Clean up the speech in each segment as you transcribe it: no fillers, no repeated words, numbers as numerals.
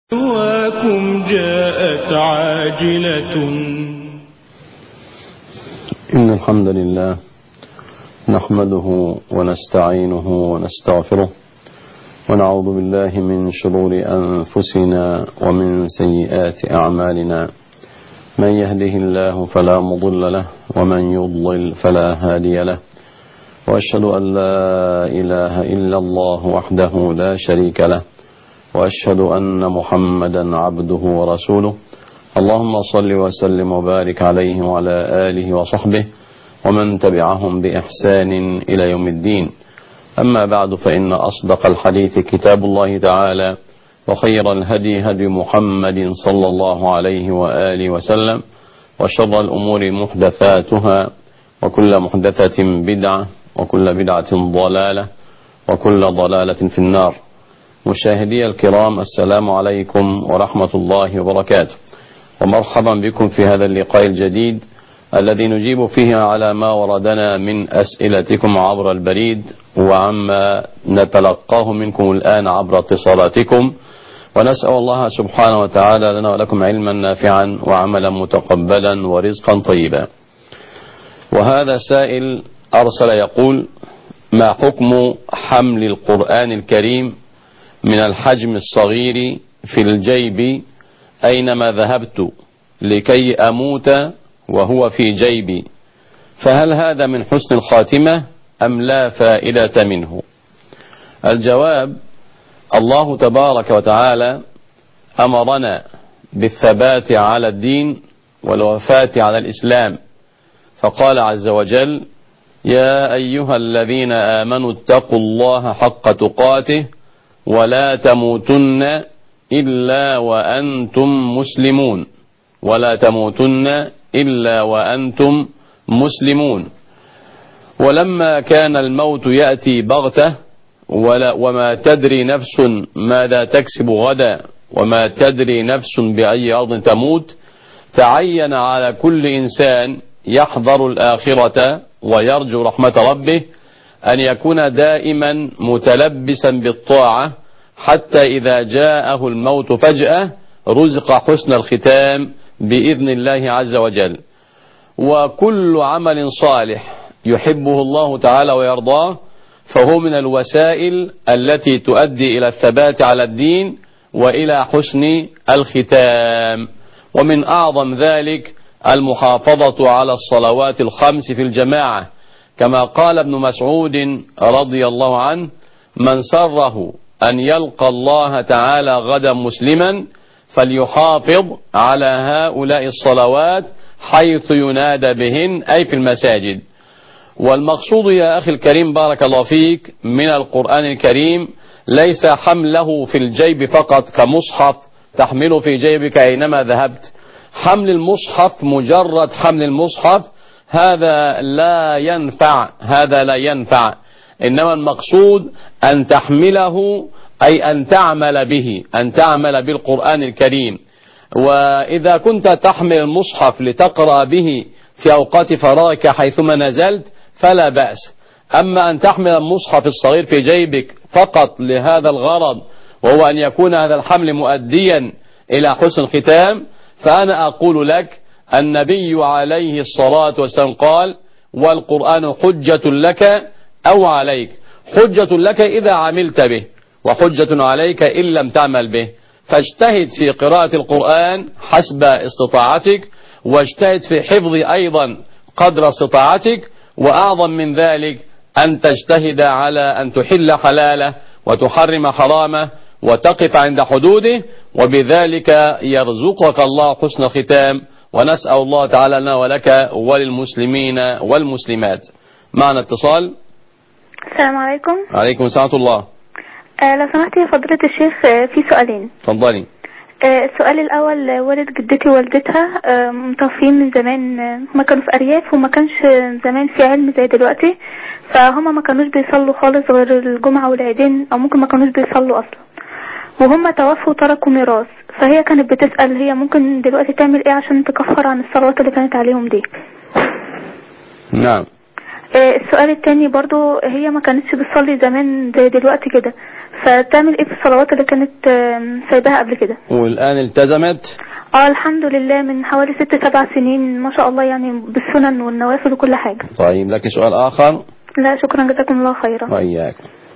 دعواكم جاءت عاجلة. إن الحمد لله نحمده ونستعينه ونستغفره ونعوذ بالله من شرور أنفسنا ومن سيئات أعمالنا. من يهده الله فلا مضل له ومن يضلل فلا هادي له، وأشهد أن لا إله إلا الله وحده لا شريك له، وأشهد أن محمدا عبده ورسوله. اللهم صل وسلم وبارك عليه وعلى آله وصحبه ومن تبعهم بإحسان إلى يوم الدين. أما بعد، فإن أصدق الحديث كتاب الله تعالى، وخير الهدي هدي محمد صلى الله عليه وآله وسلم، وشر الأمور محدثاتها، وكل محدثة بدعة، وكل بدعة ضلالة، وكل ضلالة في النار. مشاهدي الكرام، السلام عليكم ورحمة الله وبركاته، ومرحبا بكم في هذا اللقاء الجديد الذي نجيب فيه على ما وردنا من أسئلتكم عبر البريد، وعما نتلقاه منكم الآن عبر اتصالاتكم. ونسأل الله سبحانه وتعالى لنا ولكم علما نافعا وعملا متقبلا ورزقا طيبا. وهذا سائل أرسل يقول: ما حكم حمل القرآن الكريم من الحجم الصغير في الجيب أينما ذهبت لكي أموت وهو في جيبي، فهل هذا من حسن الخاتمة أم لا فائدة منه؟ الجواب: الله تبارك وتعالى أمرنا بالثبات على الدين والوفاة على الإسلام، فقال عز وجل: يا أيها الذين آمنوا اتقوا الله حق تقاته ولا تموتن إلا وأنتم مسلمون، ولا تموتن إلا وأنتم مسلمون. ولما كان الموت يأتي بغتة وما تدري نفس ماذا تكسب غدا وما تدري نفس بأي أرض تموت، تعين على كل إنسان يحضر الآخرة ويرجو رحمة ربه أن يكون دائما متلبسا بالطاعة، حتى إذا جاءه الموت فجأة رزق حسن الختام بإذن الله عز وجل. وكل عمل صالح يحبه الله تعالى ويرضاه فهو من الوسائل التي تؤدي إلى الثبات على الدين وإلى حسن الختام. ومن أعظم ذلك المحافظة على الصلوات الخمس في الجماعة، كما قال ابن مسعود رضي الله عنه: من سره أن يلقى الله تعالى غدا مسلما فليحافظ على هؤلاء الصلوات حيث ينادى بهن، أي في المساجد. والمقصود يا أخي الكريم بارك الله فيك من القرآن الكريم ليس حمله في الجيب فقط كمصحف تحمله في جيبك أينما ذهبت. حمل المصحف، مجرد حمل المصحف، هذا لا ينفع، إنما المقصود أن تحمله، أي أن تعمل به، أن تعمل بالقرآن الكريم. وإذا كنت تحمل المصحف لتقرأ به في أوقات فراغك حيثما نزلت فلا بأس. أما أن تحمل المصحف الصغير في جيبك فقط لهذا الغرض، وهو أن يكون هذا الحمل مؤديا إلى حسن الختام، فأنا أقول لك النبي عليه الصلاة والسلام قال: والقرآن حجة لك أو عليك، حجة لك إذا عملت به، وحجة عليك إن لم تعمل به. فاجتهد في قراءة القرآن حسب استطاعتك، واجتهد في حفظ أيضا قدر استطاعتك، وأعظم من ذلك أن تجتهد على أن تحل حلاله وتحرم حرامه وتقف عند حدوده، وبذلك يرزقك الله حسن الختام. ونسأل الله تعالى لنا ولك وللمسلمين والمسلمات. معنا اتصال. السلام عليكم. عليكم السلام ورحمة الله. لو سمحت يا فضيلة الشيخ، في سؤالين. اتفضلي. السؤال الأول: والد جدتي ووالدتها متوفين من زمان، هما كانوا في أرياف وما كانش زمان في علم زي دلوقتي، فهما ما كانوش بيصلوا خالص غير الجمعة والعيدين، أو ممكن ما كانوش بيصلوا أصلا، وهم توفوا وتركوا ميراث. فهي كانت بتسأل هي ممكن دلوقتي تعمل ايه عشان تكفر عن الصلوات اللي كانت عليهم دي. نعم. السؤال التاني برضو: هي ما كانتش بتصلي زمان زي دلوقتي كده، فتعمل ايه في الصلوات اللي كانت سايباها قبل كده؟ والآن التزمت؟ الحمد لله من حوالي 6-7 سنين ما شاء الله، يعني بالسنن والنوافل وكل حاجة. طيب لك سؤال آخر؟ لا شكرا، جزاكم الله خيرا. وإياك.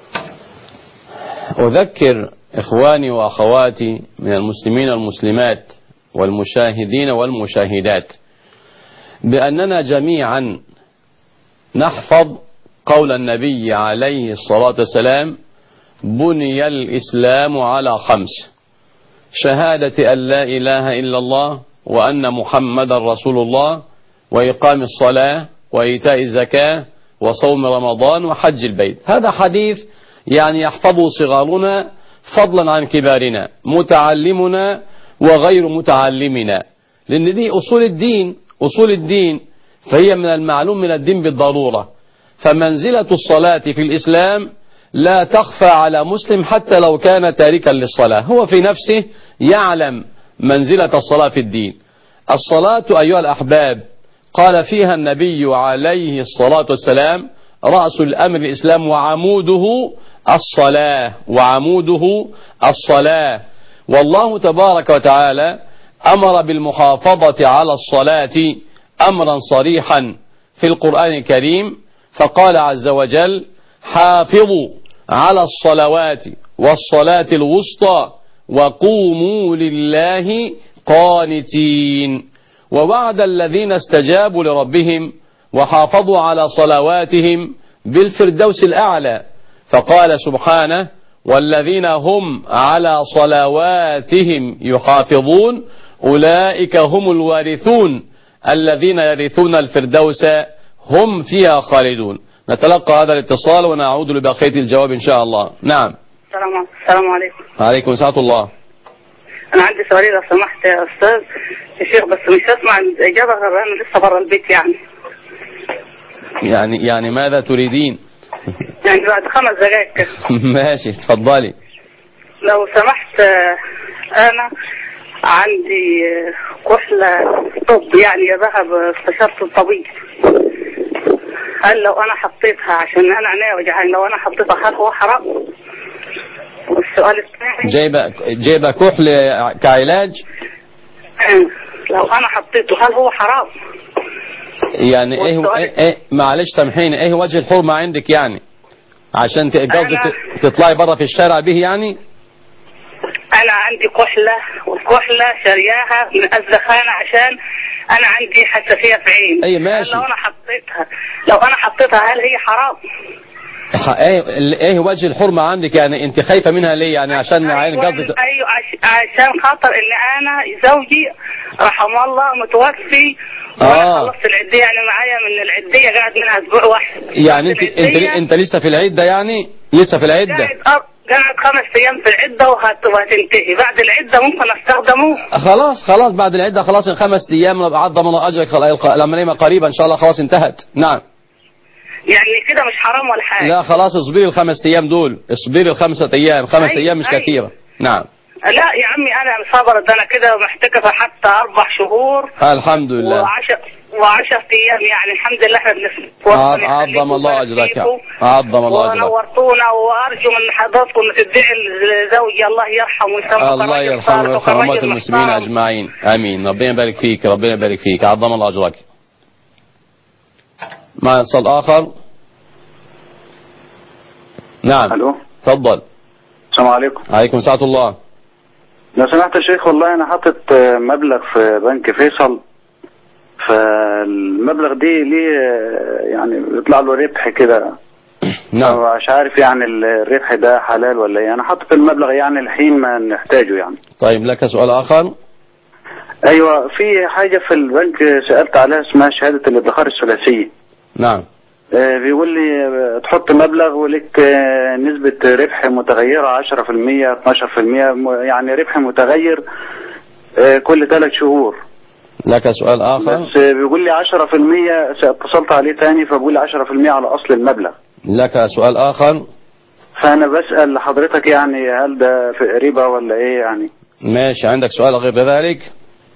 أذكر إخواني وأخواتي من المسلمين والمسلمات والمشاهدين والمشاهدات بأننا جميعا نحفظ قول النبي عليه الصلاة والسلام: بني الإسلام على 5: شهادة أن لا إله إلا الله وأن محمد رسول الله، وإقام الصلاة، وإيتاء الزكاة، وصوم رمضان، وحج البيت. هذا حديث يعني يحفظه صغارنا فضلا عن كبارنا، متعلمنا وغير متعلمنا، لأن دي أصول الدين. أصول الدين فهي من المعلوم من الدين بالضرورة. فمنزلة الصلاة في الإسلام لا تخفى على مسلم حتى لو كان تاركا للصلاة، هو في نفسه يعلم منزلة الصلاة في الدين. الصلاة أيها الأحباب قال فيها النبي عليه الصلاة والسلام: رأس الأمر الإسلام وعموده الصلاة، وعموده الصلاة. والله تبارك وتعالى أمر بالمحافظة على الصلاة أمرا صريحا في القرآن الكريم، فقال عز وجل: حافظوا على الصلوات والصلاة الوسطى وقوموا لله قانتين. ووعد الذين استجابوا لربهم وحافظوا على صلواتهم بالفردوس الأعلى، فقال سبحانه: والذين هم على صلواتهم يحافظون أولئك هم الوارثون الذين يرثون الفردوس هم فيها خالدون. نتلقى هذا الاتصال ونعود لبقية الجواب إن شاء الله. نعم. السلام عليكم. وعليكم السلام الله. أنا عندي سؤالين لو سمحت يا أستاذ الشيخ، بس مش هسمع الإجابة غير أنا لسه برا البيت يعني ماذا تريدين؟ يعني بعد 5 دقائق كده. ماشي تفضلي. لو سمحت، أنا عندي كحلة طب يعني ذهب استشارة الطبيب. هل لو أنا حطيتها عشان أنا عينيا وجعاني، لو أنا حطيتها هل هو حرام؟ والسؤال الثاني، جايبة كحل كعلاج؟ لو أنا حطيته هل هو حرام؟ يعني إيه معلش سامحيني، إيه وجه الحرمة عندك يعني؟ عشان تطلعي برا في الشارع به يعني؟ أنا عندي كحلة، والكحلة شرياها من الزخانة عشان أنا عندي حساسية في عيني. أي ماشي. لو أنا حطيتها هل هي حرام؟ ايه وجه الحرمة عندك يعني؟ انت خايفة منها ليه يعني؟ عشان عين قصدك؟ ايوه عشان خاطر ان انا زوجي رحمه الله متوفي، وانا خلصت العدية، يعني معايا من العدية قاعد منها اسبوع واحد. يعني انت لسه في العدة يعني؟ لسه في العدة؟ قاعد 5 أيام في العدة وهتنتهي. بعد العدة ممكن استخدمه؟ خلاص بعد العدة خلاص 5 أيام عظم الله اجرك العملية قريبا ان شاء الله خلاص انتهت. نعم. يعني كده مش حرام ولا حاجة؟ لا خلاص اصبري ال5 أيام دول، اصبري ال5 أيام، 5 أيام مش كثيرة. نعم. لا يا عمي انا صبرت، انا كده محتكفة حتى 4 شهور الحمد لله، و10 أيام يعني الحمد لله. احنا بنسبح. عظم الله اجرك، عظم الله اجرك، ونورتونا. وارجو من حضراتكم تدعي لزوجي الله يرحمه ويسامحه. الله يرحمه ويرحم اموات المسلمين اجمعين، امين. ربنا يبارك فيك، ربنا يبارك فيك، عظم الله اجرك. مع اتصال اخر. نعم. الو تفضل. السلام عليكم. عليكم السلام الله. لو سمحت يا شيخ، والله انا حاطط مبلغ في بنك فيصل، فالمبلغ دي ليه يعني بيطلع له ربح كده. نعم. مش عارف يعني الربح ده حلال ولا ايه. انا حاطط المبلغ يعني الحين ما نحتاجه يعني. طيب لك سؤال اخر. ايوه، في حاجه في البنك سالت عليها اسمها شهاده الادخار الثلاثيه. نعم. بيقول لي تحط مبلغ ولك نسبة ربح متغيرة 10% 12%، يعني ربح متغير كل 3 شهور. لك سؤال آخر. بس بيقول لي 10%، اتصلت عليه تاني فبيقول لي 10% على أصل المبلغ. لك سؤال آخر. فأنا بسأل حضرتك يعني هل ده في ربا ولا إيه يعني؟ ماشي، عندك سؤال غير ذلك؟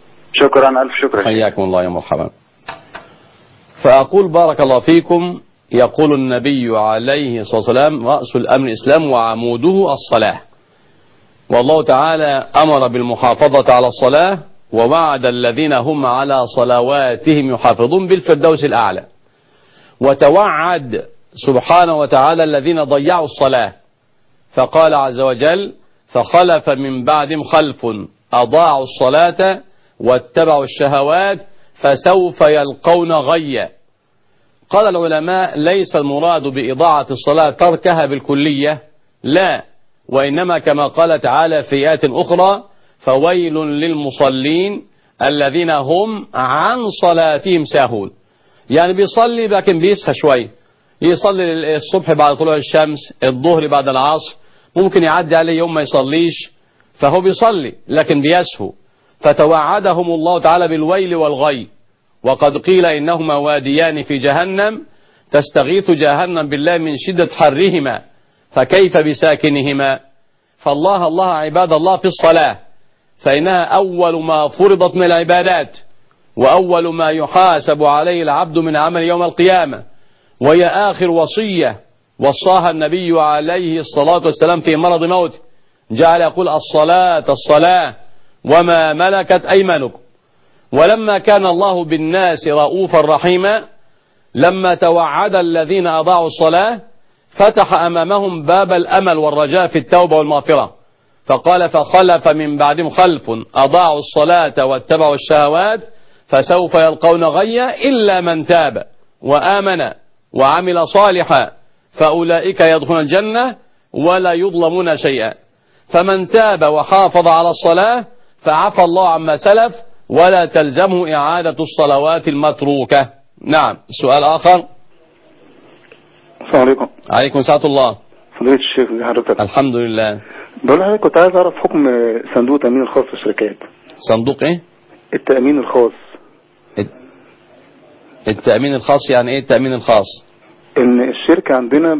شكرا، ألف شكرا. حياكم الله يا مرحبا. فأقول بارك الله فيكم، يقول النبي عليه الصلاة والسلام: رأس الأمر الإسلام وعموده الصلاة. والله تعالى أمر بالمحافظة على الصلاة، ووعد الذين هم على صلواتهم يحافظون بالفردوس الأعلى، وتوعد سبحانه وتعالى الذين ضيعوا الصلاة، فقال عز وجل: فخلف من بعدهم خلف أضاعوا الصلاة واتبعوا الشهوات فسوف يلقون غيا. قال العلماء: ليس المراد بإضاعة الصلاة تركها بالكلية، لا، وإنما كما قال تعالى في آيات أخرى: فويل للمصلين الذين هم عن صلاتهم ساهون. يعني بيصلي لكن بيسهى شوي، يصلي الصبح بعد طلوع الشمس، الظهر بعد العصر، ممكن يعدي عليه يوم ما يصليش، فهو بيصلي لكن بيسهو، فتوعدهم الله تعالى بالويل والغي. وقد قيل إنهما واديان في جهنم تستغيث جهنم بالله من شدة حرهما، فكيف بساكنهما؟ فالله الله عباد الله في الصلاة، فإنها أول ما فرضت من العبادات، وأول ما يحاسب عليه العبد من عمل يوم القيامة، وهي آخر وصية وصاها النبي عليه الصلاة والسلام في مرض موته، جعل يقول: الصلاة الصلاة وما ملكت أيمانكم. ولما كان الله بالناس رؤوفا رحيما، لما توعد الذين أضاعوا الصلاة فتح أمامهم باب الأمل والرجاء في التوبة والمغفرة، فقال: فخلف من بعدهم خلف أضاعوا الصلاة واتبعوا الشهوات فسوف يلقون غيا إلا من تاب وآمن وعمل صالحا فأولئك يدخلون الجنة ولا يظلمون شيئا. فمن تاب وحافظ على الصلاة فعفى الله عما سلف ولا تلزمه إعادة الصلوات المتروكة. نعم. سؤال آخر. السلام عليكم. عليكم ساعة الله. فضيلة الشيخ، ازي حضرتك؟ الحمد لله. بقول لحضرتك كنت عايز اعرف حكم صندوق التأمين الخاص في الشركات. صندوق ايه؟ التأمين الخاص. التأمين الخاص يعني ايه التأمين الخاص؟ ان الشركة عندنا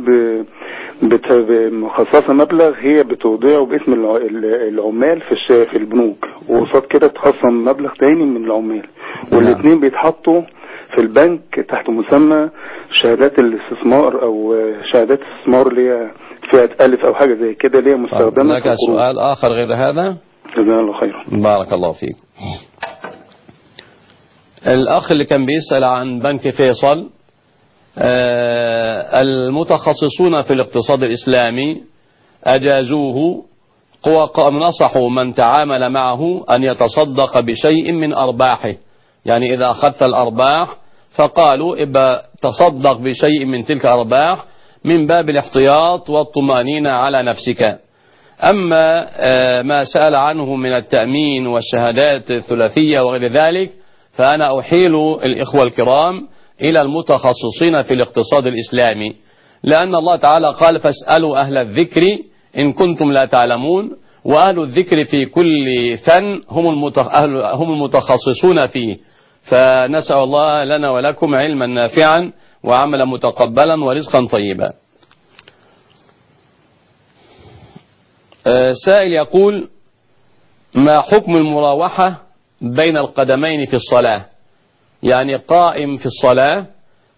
مخصصة مبلغ هي بتودعه باسم العمال في البنوك، وقصاد كده تخصم مبلغ تاني من العمال، والاثنين بيتحطوا في البنك تحت مسمى شهادات الاستثمار او شهادات الاستثمار اللي هي فئة ألف او حاجة زي كده اللي هي مستخدمة. لك سؤال آخر غير هذا؟ جزاك الله خيرا. بارك الله فيك. الأخ اللي كان بيسأل عن بنك فيصل، المتخصصون في الاقتصاد الإسلامي أجازوه، ونصحوا من تعامل معه أن يتصدق بشيء من أرباحه. يعني إذا أخذت الأرباح فقالوا إبا تصدق بشيء من تلك الأرباح من باب الاحتياط والطمأنينة على نفسك. أما ما سأل عنه من التأمين والشهادات الثلاثية وغير ذلك، فأنا أحيل الإخوة الكرام إلى المتخصصين في الاقتصاد الإسلامي، لأن الله تعالى قال: فاسألوا أهل الذكر إن كنتم لا تعلمون، وأهل الذكر في كل فن هم المتخصصون فيه. فنسأل الله لنا ولكم علما نافعا وعملا متقبلا ورزقا طيبا. سائل يقول: ما حكم المراوحة بين القدمين في الصلاة؟ يعني قائم في الصلاة،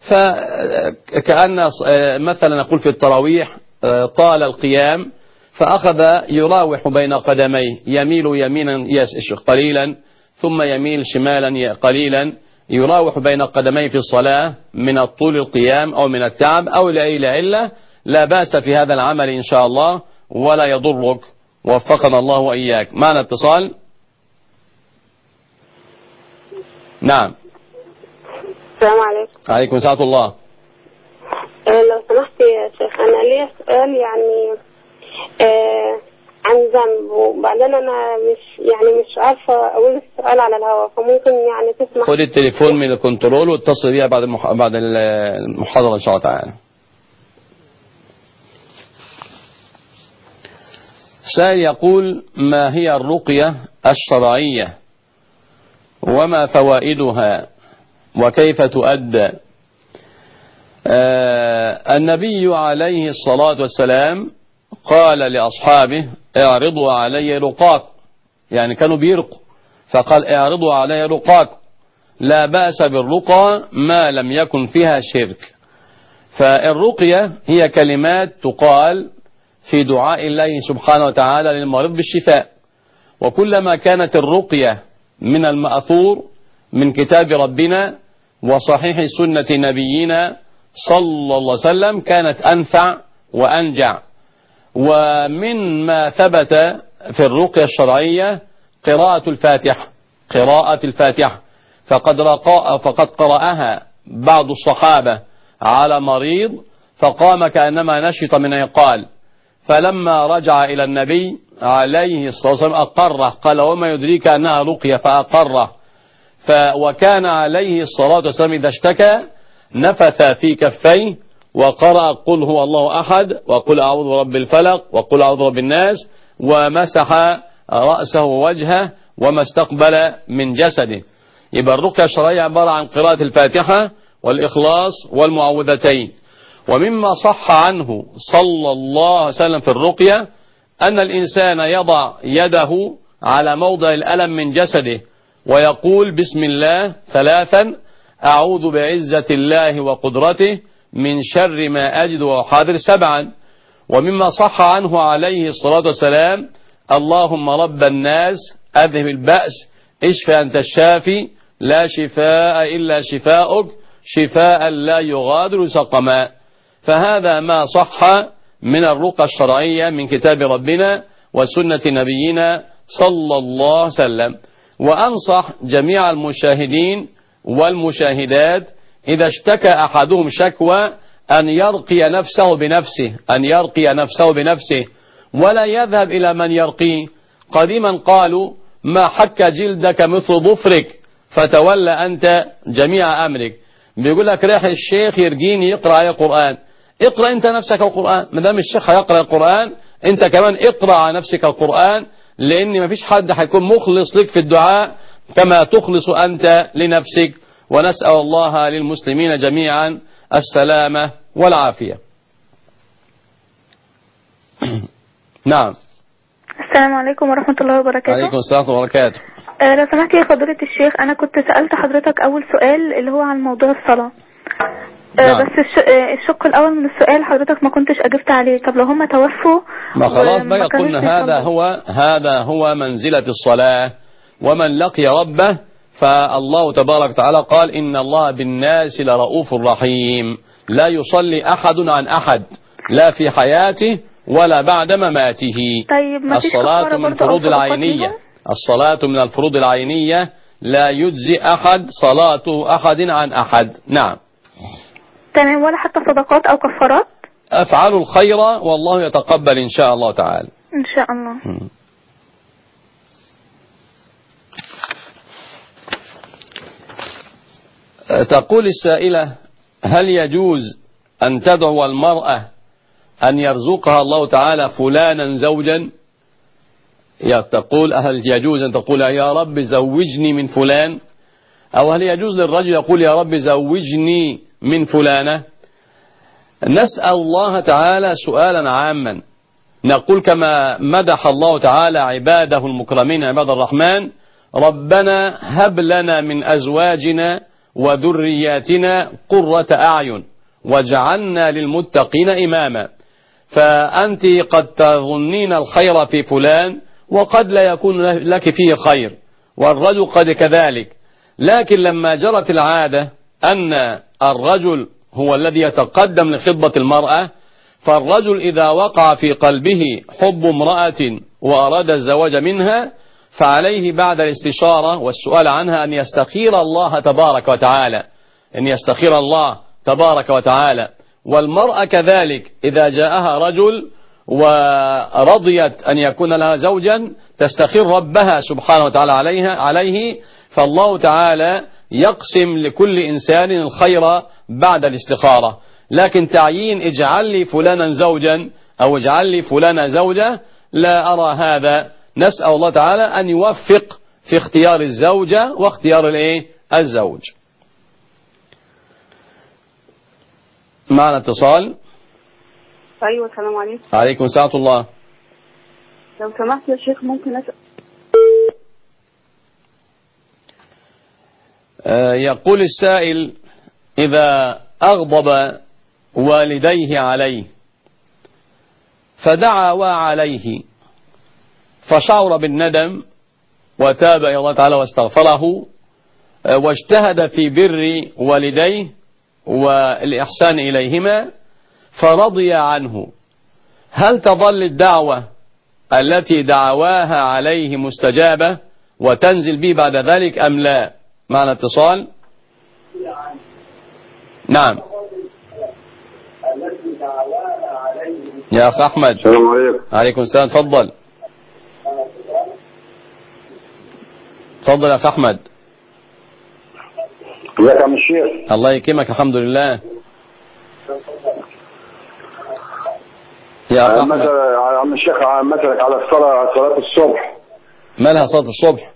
فكأن مثلا نقول في التراويح طال القيام فأخذ يراوح بين قدميه، يميل يمينا قليلا ثم يميل شمالا قليلا، يراوح بين قدميه في الصلاة من الطول القيام أو من التعب أو لأي علة. لا بأس في هذا العمل إن شاء الله ولا يضرك، وفقنا الله وإياك. معنا اتصال. نعم. السلام عليكم. عليكم ساعة الله. لو سمحت يا شيخ، أنا ليا سؤال يعني عن ذنب، وبعدين أنا مش عارفة أقول السؤال على الهواء، فممكن يعني تسمح. خد التليفون من الكنترول واتصل بيها بعد المحاضرة إن شاء الله تعالى. سائل يقول: ما هي الرقية الشرعية وما فوائدها وكيف تؤدى؟ النبي عليه الصلاة والسلام قال لأصحابه: اعرضوا علي رقاك، يعني كانوا بيرقوا، فقال: اعرضوا علي رقاك، لا بأس بالرقى ما لم يكن فيها شرك. فالرقية هي كلمات تقال في دعاء الله سبحانه وتعالى للمريض بالشفاء، وكلما كانت الرقية من المأثور من كتاب ربنا وصحيح سنة نبينا صلى الله عليه وسلم كانت أنفع وأنجع. ومن ما ثبت في الرقية الشرعية قراءة الفاتحة فقد قرأها بعض الصحابة على مريض فقام كأنما نشط من عقال، فلما رجع إلى النبي عليه الصلاة والسلام أقره، قال وما يدريك أنها رقية، فأقره. وكان عليه الصلاة والسلام إذا اشتكى نفث في كفيه وقرأ قل هو الله أحد وقل أعوذ برب الفلق وقل أعوذ برب الناس، ومسح رأسه ووجهه وما استقبل من جسده. يبقى الرقية الشرعية عبارة عن قراءة الفاتحة والإخلاص والمعوذتين. ومما صح عنه صلى الله عليه وسلم في الرقية أن الإنسان يضع يده على موضع الألم من جسده ويقول بسم الله 3 أعوذ بعزة الله وقدرته من شر ما أجد وأحاذر 7. ومما صح عنه عليه الصلاة والسلام اللهم رب الناس أذهب البأس اشفى أنت الشافي لا شفاء إلا شفاؤك شفاء لا يغادر سقما. فهذا ما صح من الرقى الشرعية من كتاب ربنا وسنة نبينا صلى الله عليه وسلم. وأنصح جميع المشاهدين والمشاهدات إذا اشتكى أحدهم شكوى أن يرقي نفسه بنفسه ولا يذهب إلى من يرقيه. قديما قالوا ما حك جلدك مثل ظفرك فتولى أنت جميع أمرك. بيقول لك رايح الشيخ يرجيني يقرأ على القرآن، اقرأ أنت نفسك القرآن. ما دام الشيخ هيقرأ القرآن أنت كمان اقرأ على نفسك القرآن، لأن ما فيش حد هيكون مخلص لك في الدعاء كما تخلص أنت لنفسك. ونسأل الله للمسلمين جميعا السلامة والعافية. نعم. السلام عليكم ورحمة الله وبركاته. عليكم السلام وبركاته. لو سمحت يا فضيلة الشيخ، أنا كنت سألت حضرتك أول سؤال اللي هو عن موضوع الصلاة. نعم. بس الشق الأول من السؤال حضرتك ما كنتش أجبت عليه. طب لو هم توفوا ما خلاص بقى قلنا هذا هو منزلة الصلاة. ومن لقي ربه فالله تبارك وتعالى قال إن الله بالناس لرؤوف رحيم، لا يصلي أحد عن أحد لا في حياته ولا بعد مماته. طيب ما الصلاة من فروض العينية، الصلاة من الفروض العينية لا يجزي أحد صلاة أحد عن أحد. نعم تمام. ولا حتى صدقات أو كفارات؟ أفعلوا الخير والله يتقبل إن شاء الله تعالى. إن شاء الله. تقول السائلة هل يجوز أن تدعو المرأة أن يرزقها الله تعالى فلانا زوجا؟ تقول هل يجوز أن تقول يا رب زوجني من فلان؟ أو هل يجوز للرجل يقول يا رب زوجني من فلانة؟ نسأل الله تعالى سؤالا عاما، نقول كما مدح الله تعالى عباده المكرمين عباد الرحمن ربنا هب لنا من أزواجنا وذرياتنا قرة أعين واجعلنا للمتقين إماما. فأنت قد تظنين الخير في فلان وقد لا يكون لك فيه خير، والرجل قد كذلك. لكن لما جرت العادة أن الرجل هو الذي يتقدم لخطبة المرأة، فالرجل إذا وقع في قلبه حب امرأة وأراد الزواج منها فعليه بعد الاستشارة والسؤال عنها أن يستخير الله تبارك وتعالى. والمرأة كذلك إذا جاءها رجل ورضيت أن يكون لها زوجا تستخير ربها سبحانه وتعالى عليه، فالله تعالى يقسم لكل إنسان الخير بعد الاستخارة. لكن تعيين اجعل لي فلانا زوجا أو اجعل لي فلانا زوجة لا أرى هذا. نسأل الله تعالى أن يوفق في اختيار الزوجة واختيار الزوج. معنا اتصال. أيوة السلام عليكم. عليكم السلام الله. لو سمحت يا شيخ ممكن أسأل؟ يقول السائل إذا أغضب والديه عليه، فدعا عليه فشعر بالندم وتاب إلى الله تعالى واستغفره واجتهد في بر والديه والإحسان إليهما فرضي عنه. هل تظل الدعوة التي دعواها عليه مستجابة وتنزل به بعد ذلك أم لا؟ معنا اتصال. نعم يا أخ أحمد. السلام عليكم. عليكم السلام. تفضل تفضل يا أخ أحمد. ازيك يا عم الشيخ؟ الله يكرمك. الحمد لله يا أخ أحمد. يا عم الشيخ مثلك على صلاة الصبح. مالها صلاة الصبح؟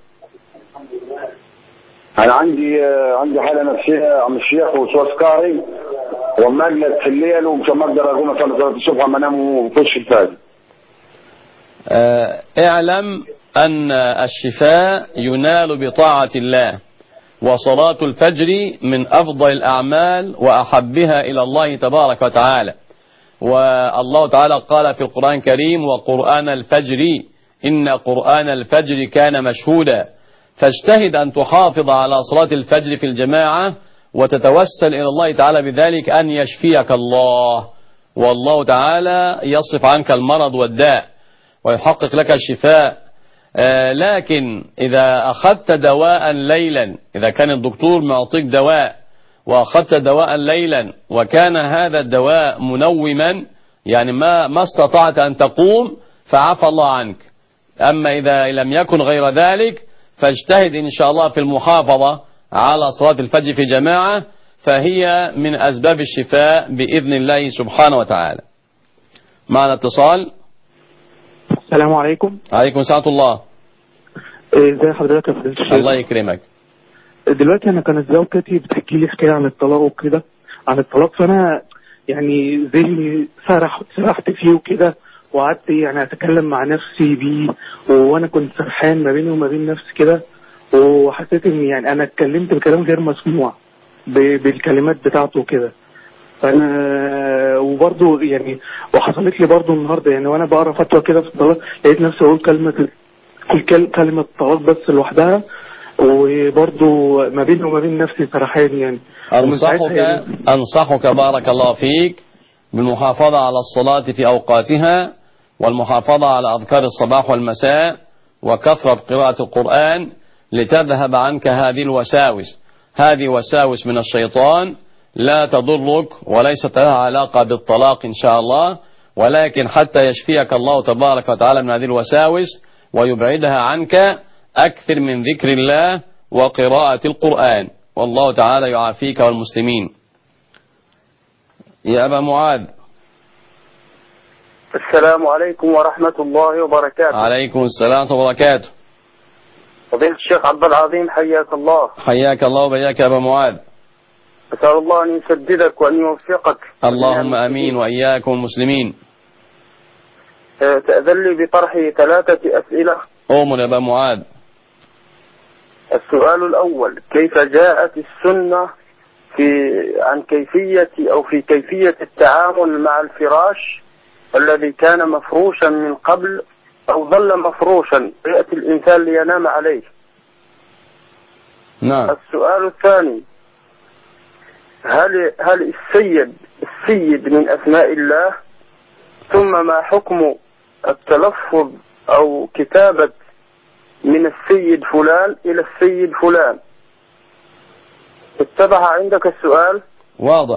أنا عندي حالة نفسية يا عم الشيخ وسواس قهري ومجلد في الليل ومش هقدر أقوم أصلي صلاة الصبح أما أنام وأخش الفجر. اعلم أن الشفاء ينال بطاعة الله، وصلاة الفجر من أفضل الأعمال وأحبها إلى الله تبارك وتعالى. والله تعالى قال في القرآن الكريم: وقرآن الفجر إن قرآن الفجر كان مشهودا. فاجتهد أن تحافظ على صلاة الفجر في الجماعة وتتوسل إلى الله تعالى بذلك أن يشفيك الله، والله تعالى يصرف عنك المرض والداء ويحقق لك الشفاء. لكن إذا أخذت دواء ليلا، إذا كان الدكتور معطيك دواء وأخذت دواء ليلا وكان هذا الدواء منوما، يعني ما استطعت أن تقوم، فعفى الله عنك. أما إذا لم يكن غير ذلك فاجتهد إن شاء الله في المحافظة على صلاة الفجر في جماعة، فهي من أسباب الشفاء بإذن الله سبحانه وتعالى. معنا اتصال. السلام عليكم. عليكم السلام الله. ازي حضرتك يا فضيلة الشيخ؟ الله يكرمك. دلوقتي انا كانت زوجتي بتحكي لي حكايه عن الطلاق وكده، عن الطلاق، فانا يعني ذهني سرحت فيه وكده، وقعدت يعني اتكلم مع نفسي بيه، وانا كنت سرحان ما بيني وما بين نفسي كده، وحسيت ان يعني انا اتكلمت بكلام غير مسموع بالكلمات بتاعته كده. فانا وبرضه يعني وحصلت لي برضه النهارده يعني وانا بقرا فتوى كده في الطلاق، لقيت نفسي اقول كلمه طلاق بس لوحدها، وبرضه ما بيني وما بين نفسي سرحان يعني. أنصحك بارك الله فيك بالمحافظة على الصلاة في أوقاتها، والمحافظة على أذكار الصباح والمساء، وكثرة قراءة القرآن لتذهب عنك هذه الوساوس. هذه وساوس من الشيطان لا تضرك وليست لها علاقة بالطلاق إن شاء الله، ولكن حتى يشفيك الله تبارك وتعالى من هذه الوساوس ويبعدها عنك، أكثر من ذكر الله وقراءة القرآن، والله تعالى يعافيك والمسلمين. يا أبا معاذ. السلام عليكم ورحمة الله وبركاته. عليكم السلام ورحمة الله وبركاته. فضيلة الشيخ عبد العظيم حياك الله. حياك الله وبياك يا أبا معاذ. أسأل الله أن يسددك وأن يوفقك. اللهم أمين وإياكم المسلمين. تأذن لي بطرح 3 أسئلة. أؤمن يا أبا معاذ. السؤال الأول: كيف جاءت السنة عن كيفية التعامل مع الفراش الذي كان مفروشا من قبل أو ظل مفروشا يأتي الإنسان لينام عليه؟ نعم. السؤال الثاني: هل السيد من أسماء الله؟ ثم ما حكم التلفظ أو كتابة من السيد فلان إلى السيد فلان؟ اتضح عندك السؤال؟ واضح.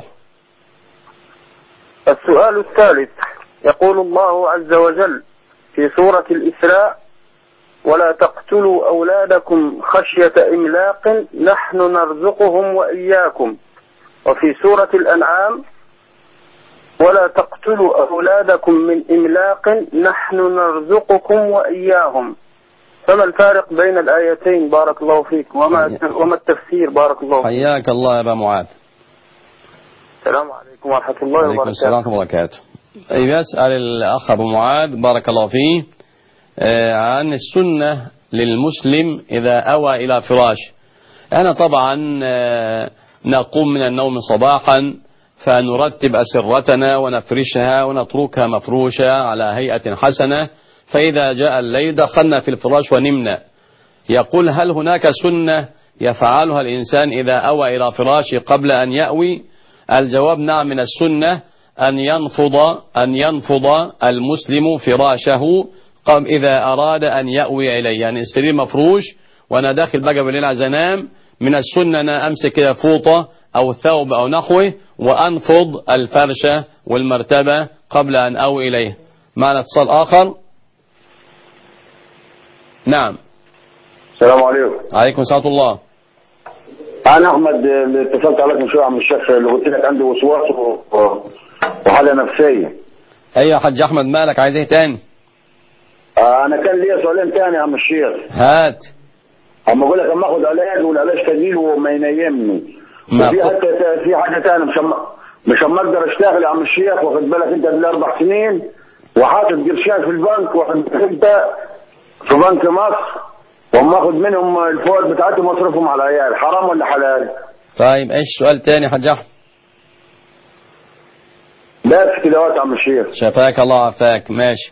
السؤال الثالث: يقول الله عز وجل في سورة الإسراء: ولا تقتلوا أولادكم خشية إملاق نحن نرزقهم وإياكم. وفي سورة الأنعام: ولا تقتلوا أولادكم من إملاق نحن نرزقكم وإياهم. فما الفارق بين الآيتين بارك الله فيك، وما التفسير بارك الله فيك؟ حياك الله يا أبا معاذ. السلام عليكم ورحمة الله وبركاته. وعليكم السلام ورحمة الله وبركاته. يسأل الأخ أبو معاذ بارك الله فيه عن السنة للمسلم إذا أوى إلى فراش. أنا طبعا نقوم من النوم صباحا فنرتب أسرتنا ونفرشها ونتركها مفروشة على هيئة حسنة، فإذا جاء الليل دخلنا في الفراش ونمنا. يقول هل هناك سنة يفعلها الإنسان إذا أوى إلى فراشه قبل أن يأوي؟ الجواب نعم، من السنة أن ينفض المسلم فراشه إذا أراد أن يأوي إليه. يعني السرير مفروش وأنا داخل بقى بالليل عايز أنام، من السنة أنا أمسك كده فوطة أو ثوب أو نحوه وأنفض الفرشة والمرتبة قبل أن أوي إليه. معنا اتصال آخر. نعم. السلام عليكم. عليكم السلام الله. انا احمد اللي اتصلت عليك من شويه عم الشيخ، اللي قلت لك عندي وسواس وحاله نفسيه. ايوه يا حاج احمد، مالك عايز ايه تاني؟ انا كان ليا سؤالين تاني يا عم الشيخ. هات. اما اقول لك اما اخد علاج والعلاج ثقيل وما ينيمني، وفي حتى في حاجه تانية مش اما اقدر اشتغل يا عم الشيخ، واخد بالك انت قبل 4 سنين وحاطط قرشين في البنك، واخد بالك انت في بنك مصر، وما اخذ منهم الفوائد بتاعتهم واصرفهم على العيال، حرام ولا حلال؟ طيب ايش سؤال تاني يا حاج احمد؟ بس كده يا عم الشيخ. شفاك الله عافاك. ماشي.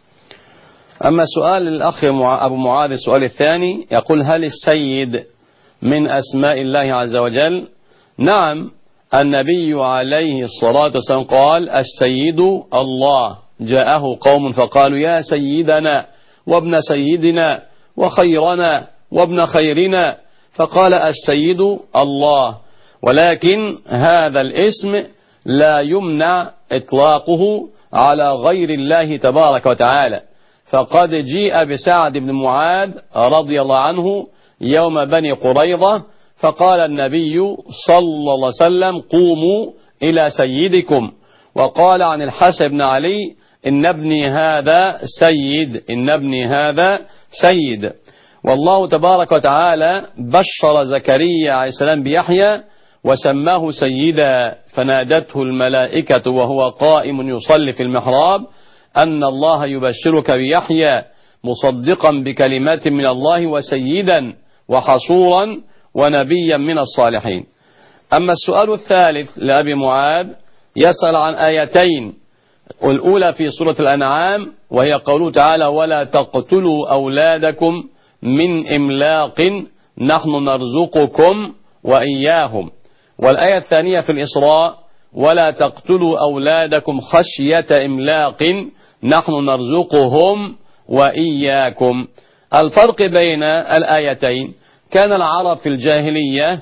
اما سؤال الاخ ابو معاذ السؤال الثاني، يقول هل السيد من اسماء الله عز وجل؟ نعم، النبي عليه الصلاة والسلام قال السيد الله. جاءه قوم فقالوا يا سيدنا وابن سيدنا وخيرنا وابن خيرنا، فقال السيد الله. ولكن هذا الاسم لا يمنع إطلاقه على غير الله تبارك وتعالى، فقد جيء بسعد بن معاذ رضي الله عنه يوم بني قريظة، فقال النبي صلى الله عليه وسلم قوموا إلى سيدكم. وقال عن الحسن بن علي إن ابني هذا سيد، إن ابني هذا سيد. والله تبارك وتعالى بشر زكريا عليه السلام بيحيى وسماه سيدا، فنادته الملائكة وهو قائم يصلي في المحراب أن الله يبشرك بيحيى مصدقا بكلمات من الله وسيدا وحصورا ونبيا من الصالحين. أما السؤال الثالث لأبي معاذ يسأل عن آيتين، والأولى في سورة الأنعام وهي قوله تعالى ولا تقتلوا أولادكم من إملاق نحن نرزقكم وإياهم، والآية الثانية في الإسراء ولا تقتلوا أولادكم خشية إملاق نحن نرزقهم وإياكم. الفرق بين الآيتين، كان العرب في الجاهلية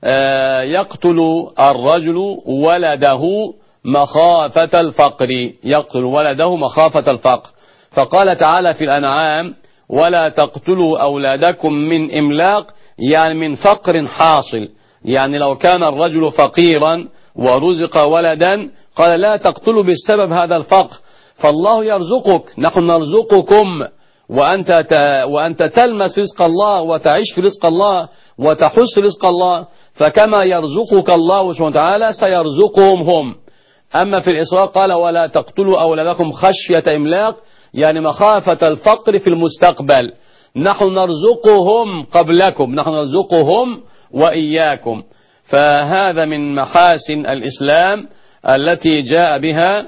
يقتل الرجل ولده مخافة الفقر، يقتل ولده مخافة الفقر، فقال تعالى في الأنعام ولا تقتلوا أولادكم من إملاق، يعني من فقر حاصل. يعني لو كان الرجل فقيرا ورزق ولدا قال لا تقتلوا بسبب هذا الفقر، فالله يرزقك، نحن نرزقكم، وأنت تلمس رزق الله وتعيش في رزق الله وتحس رزق الله، فكما يرزقك الله سبحانه وتعالى سيرزقهم هم. أما في الإسراء قال ولا تقتلوا أولادكم خشية إملاق، يعني مخافة الفقر في المستقبل، نحن نرزقهم قبلكم، نحن نرزقهم وإياكم. فهذا من محاسن الإسلام التي جاء بها،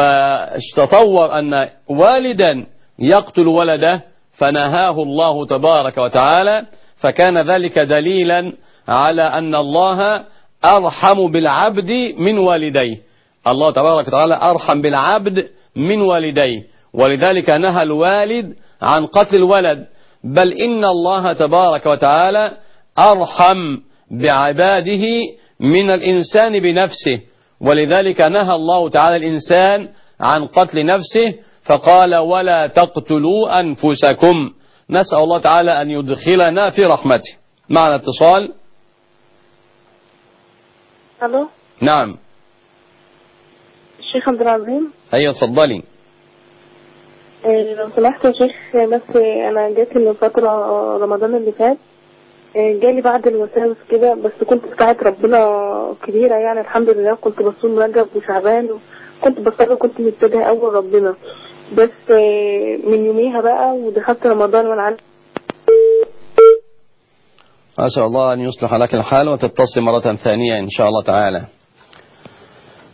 واستطور أن والدا يقتل ولده فنهاه الله تبارك وتعالى، فكان ذلك دليلا على أن الله أرحم بالعبد من والديه، الله تبارك وتعالى أرحم بالعبد من والديه، ولذلك نهى الوالد عن قتل الولد، بل إن الله تبارك وتعالى أرحم بعباده من الإنسان بنفسه، ولذلك نهى الله تعالى الإنسان عن قتل نفسه فقال ولا تقتلوا أنفسكم. نسأل الله تعالى أن يدخلنا في رحمته. معنا اتصال. الو. نعم. الشيخ عبد العظيم. ايوه اتفضلي. لو سمحت يا شيخ، بس انا جات من فتره رمضان اللي فات جالي بعض الوساوس كده، بس كنت بتاعت ربنا كبيره يعني الحمد لله، كنت بصوم رجب وشعبان وكنت بصلي وكنت متجهه قوي ربنا، بس من يوميها بقى ودخلت رمضان وانا عارف. أسأل الله أن يصلح لك الحال وتتصل مرة ثانية إن شاء الله تعالى.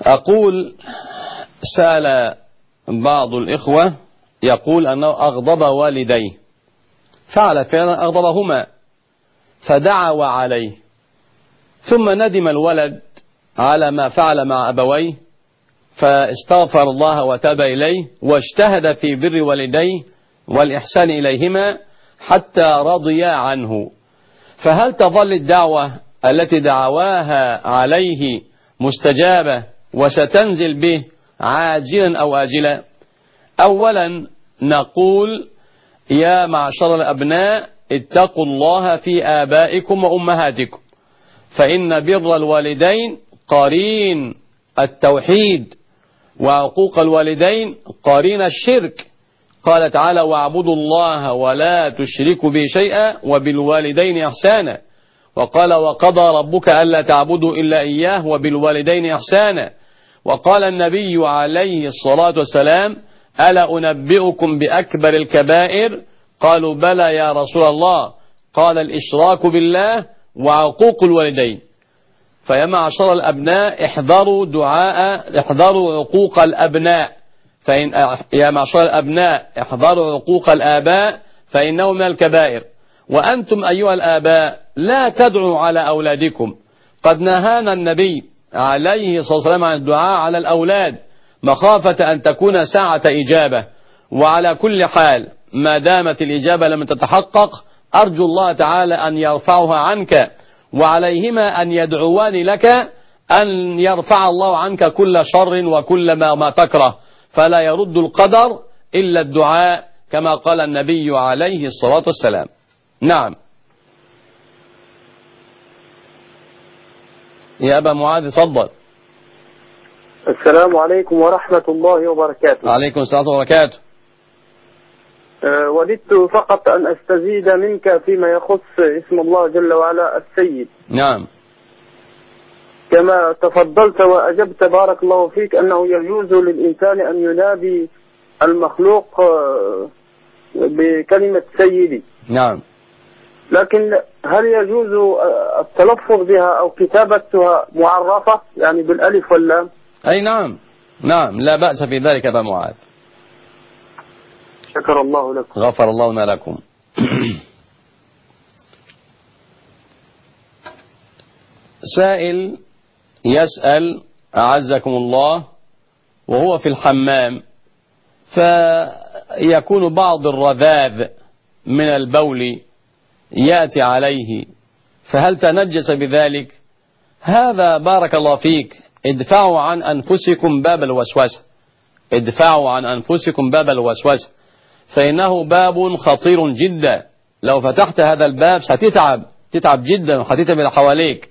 أقول سأل بعض الإخوة يقول أنه أغضب والديه، فعل فعلا أغضبهما فدعوا عليه، ثم ندم الولد على ما فعل مع أبويه فاستغفر الله وتاب إليه واجتهد في بر والديه والإحسان إليهما حتى رضيا عنه. فهل تظل الدعوة التي دعواها عليه مستجابة وستنزل به عاجلا أو آجلا؟ أولا نقول يا معشر الأبناء اتقوا الله في آبائكم وأمهاتكم، فإن بر الوالدين قرين التوحيد، وعقوق الوالدين قرين الشرك. قال تعالى واعبدوا الله ولا تشركوا به شيئا وبالوالدين إحسانا، وقال وقضى ربك ألا تعبدوا إلا إياه وبالوالدين إحسانا. وقال النبي عليه الصلاة والسلام ألا أنبئكم بأكبر الكبائر؟ قالوا بلى يا رسول الله، قال الإشراك بالله وعقوق الوالدين. فيا معشر الأبناء احذروا عقوق الأبناء، يا معشر الأبناء احذروا عقوق الآباء فإنه من الكبائر. وأنتم أيها الآباء لا تدعوا على أولادكم، قد نهانا النبي عليه الصلاة والسلام عن الدعاء على الأولاد مخافة أن تكون ساعة إجابة. وعلى كل حال ما دامت الإجابة لم تتحقق أرجو الله تعالى أن يرفعها عنك، وعليهما أن يدعوان لك أن يرفع الله عنك كل شر وكل ما تكره، فلا يرد القدر إلا الدعاء كما قال النبي عليه الصلاة والسلام. نعم يا أبا معاذ تفضل. السلام عليكم ورحمة الله وبركاته. عليكم السلام وبركاته. وددت فقط أن أستزيد منك فيما يخص اسم الله جل وعلا السيد. نعم. كما تفضلت وأجبت بارك الله فيك أنه يجوز للإنسان أن ينادي المخلوق بكلمة سيدي. نعم. لكن هل يجوز التلفظ بها أو كتابتها معرفة يعني بالألف واللام؟ أي نعم نعم لا بأس في ذلك أبا معاذ. شكر الله لكم. غفر الله لنا لكم. سائل يسأل أعزكم الله وهو في الحمام فيكون بعض الرذاذ من البول يأتي عليه، فهل تنجس بذلك؟ هذا بارك الله فيك ادفعوا عن أنفسكم باب الوسوسة، ادفعوا عن أنفسكم باب الوسوسة، فإنه باب خطير جدا. لو فتحت هذا الباب ستتعب جدا وهتتعب اللي حواليك.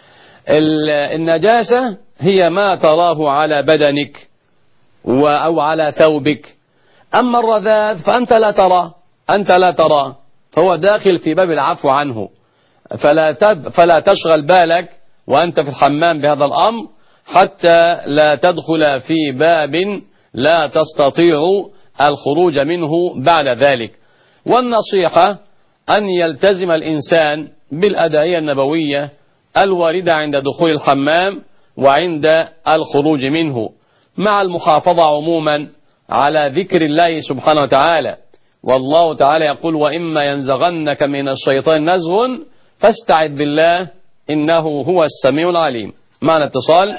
النجاسة هي ما تراه على بدنك أو على ثوبك، أما الرذاذ فأنت لا ترى، فهو داخل في باب العفو عنه، فلا تشغل بالك وأنت في الحمام بهذا الأمر حتى لا تدخل في باب لا تستطيع الخروج منه بعد ذلك. والنصيحة أن يلتزم الإنسان بالأدعية النبوية الواردة عند دخول الحمام وعند الخروج منه، مع المحافظة عموما على ذكر الله سبحانه وتعالى. والله تعالى يقول وإما ينزغنك من الشيطان نزغ فاستعذ بالله إنه هو السميع العليم. معنا اتصال.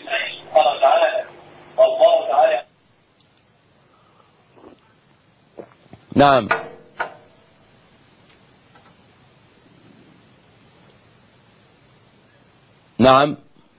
نعم. نعم.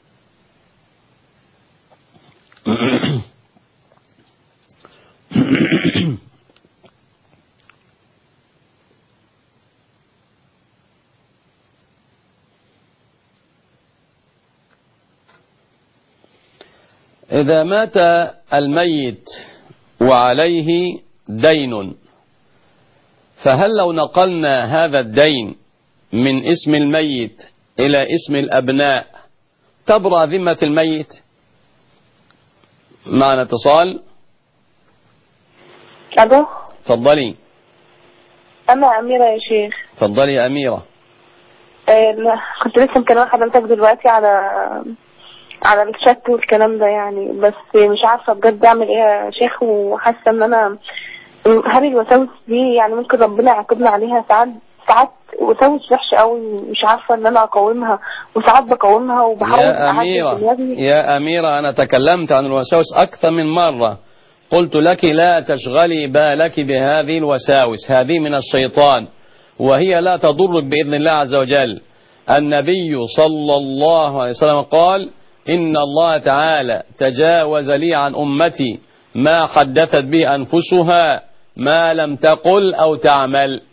إذا مات الميت وعليه دين، فهل لو نقلنا هذا الدين من اسم الميت إلى اسم الأبناء تبرأ ذمة الميت؟ معنا اتصال. ألو. تفضلي. أنا أميرة يا شيخ. تفضلي يا أميرة. كنت لسه مكلمة حضرتك دلوقتي على على الشات والكلام ده يعني، بس مش عارفة بجد اعمل ايه يا شيخ، وحاسة ان انا هل الوساوس دي يعني ممكن ربنا يعاقبنا عليها؟ ساعات وساوس وحشة قوي، مش عارفة ان انا اقاومها، وساعات بقاومها وبحاول يا أميرة أنا تكلمت عن الوساوس أكثر من مرة، قلت لك لا تشغلي بالك بهذه الوساوس، هذه من الشيطان وهي لا تضرك بإذن الله عز وجل. النبي صلى الله عليه وسلم قال إن الله تعالى تجاوز لي عن أمتي ما حدثت به أنفسها ما لم تقل أو تعمل.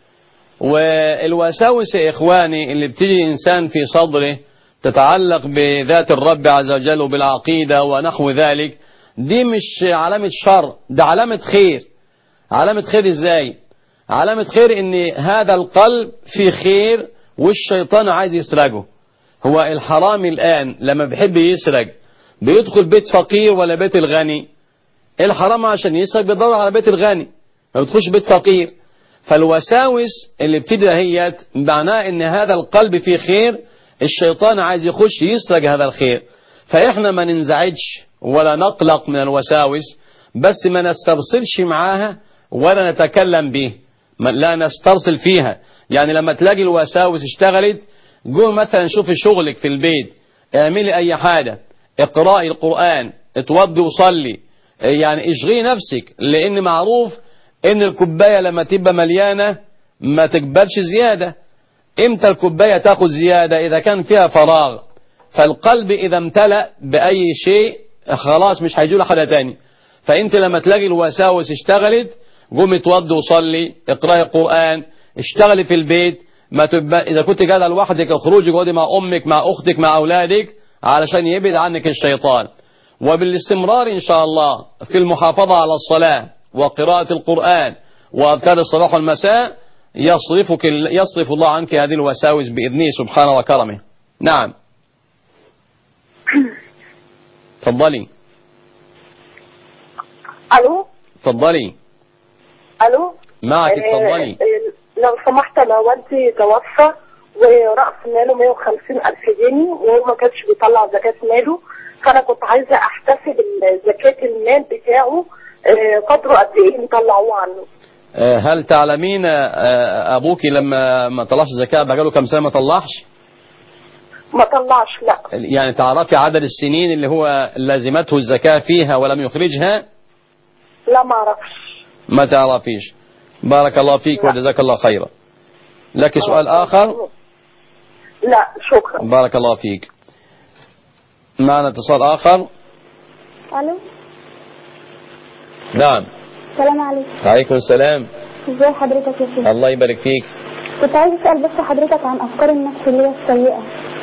والوساوس يا إخواني اللي بتيجي إنسان في صدره تتعلق بذات الرب عز وجل وبالعقيدة ونحو ذلك، دي مش علامة شر، ده علامة خير. علامة خير إزاي؟ علامة خير إن هذا القلب في خير والشيطان عايز يسرقه. هو الحرامي الآن لما بيحب يسرق بيدخل بيت فقير ولا بيت الغني؟ الحرام عشان يسرق بيدور على بيت الغني، ما بتخش بيت فقير. فالوساوس اللي بتبدأ هي معناه ان هذا القلب فيه خير، الشيطان عايز يخش يسرق هذا الخير. فإحنا ما ننزعجش ولا نقلق من الوساوس، بس ما نسترسلش معاها ولا نتكلم به، لا نسترسل فيها. يعني لما تلاقي الوساوس اشتغلت، قوم مثلا شوفي شغلك في البيت، اعملي اي حاجة، اقرأي القرآن، اتوضي وصلي، يعني اشغلي نفسك، لان معروف ان الكوباية لما تبقى مليانة ما تقبلش زيادة. امتى الكوباية تاخد زيادة؟ اذا كان فيها فراغ. فالقلب اذا امتلأ باي شيء خلاص مش هيجوله حاجة تاني. فانت لما تلاقي الوساوس اشتغلت، قوم اتوضي وصلي، اقرأي القرآن، اشتغلي في البيت. ما تبقى اذا كنت قاعده لوحدك اخرجي اقعدي مع امك مع اختك مع اولادك علشان يبعد عنك الشيطان. وبالاستمرار ان شاء الله في المحافظة على الصلاة وقراءة القرآن واذكار الصباح والمساء يصرف الله عنك هذه الوساوس باذنه سبحانه وكرمه. نعم. تفضلي. الو. تفضلي. الو. معك تفضلي. لو سمحت، انا والدي توفى ورأس ماله 150,000 جنيه وهو ما كانش بيطلع زكاة ماله، فانا كنت عايزة احتسب زكاة المال بتاعه قدره قد ايه نطلعوه عنه. هل تعلمين ابوك لما ما طلعش زكاة بقاله كم سنة ما طلعش؟ ما طلعش لا. يعني تعرفي عدد السنين اللي هو لازمته الزكاة فيها ولم يخرجها؟ لا ما اعرفش. ما تعرفيش. بارك الله فيك وجزاك الله خيرا. لك سؤال آخر؟ لا شكرا. بارك الله فيك. معنا اتصال آخر. ألو. نعم. السلام عليكم. عليكم السلام. ازي حضرتك يا سيدي؟ الله يبارك فيك. كنت عايز أسأل بس حضرتك عن أفكار النفس اللي هي السيئة.